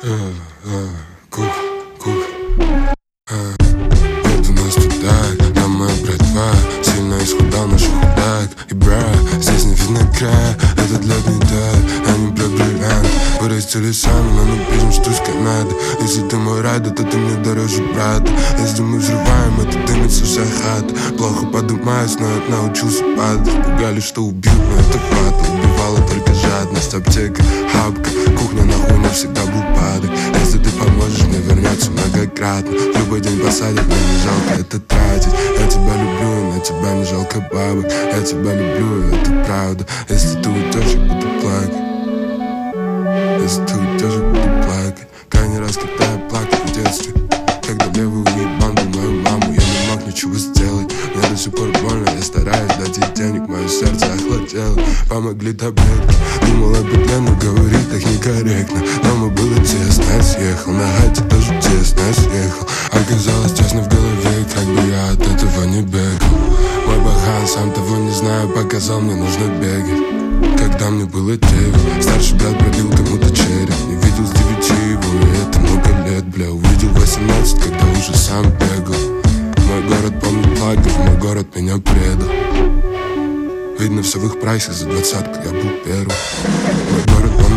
Это нас тудает, нам моя братва сильно исхудал наш худак. И брат, здесь не видно края, этот лед не тает, а не про бриллиант. Вырастили сами, но мы пишем, что с Канады. Если ты мой райда, то ты мне дороже брата. Если мы взрываем, это дымится вся хата. Плохо подымаюсь, но я научился падать. Пугали, что убьют, но это фата. Убивала только жадность, аптека, хапка. Кухня на хуй навсегда был падок. Если ты поможешь, мне вернется многократно. В любой день посадят, мне не жалко это тратить. Я тебя люблю, и на тебя не жалко бабок. Я тебя люблю, и это правда. Если ты уйдешь, я буду плакать. Если ты уйдешь, я буду плакать. Крайний раз, когда я плакал в детстве, когда левый уебан был мою маму, я не мог ничего сделать. Мне до сих пор больно, я стараюсь дать ей денег, мое сердце охладело. Помогли таблетки, думал об этом, но говорить так некорректно. Дома было тесно, я съехал, на хате тоже тесно, я съехал. Оказалось тесно в голове, как бы я от этого не бегал. Мой бахан, сам того не знаю, показал, мне нужно бегать. Когда мне было 9, старший брат пробил кому-то череп. Не видел с 9 его, и это много лет, бля. Увидел 18, когда уже сам бегал. Мой город помнит плагов, мой город меня предал. Видно все в их прайсах, за 20-ку я был первым. Мой город помнит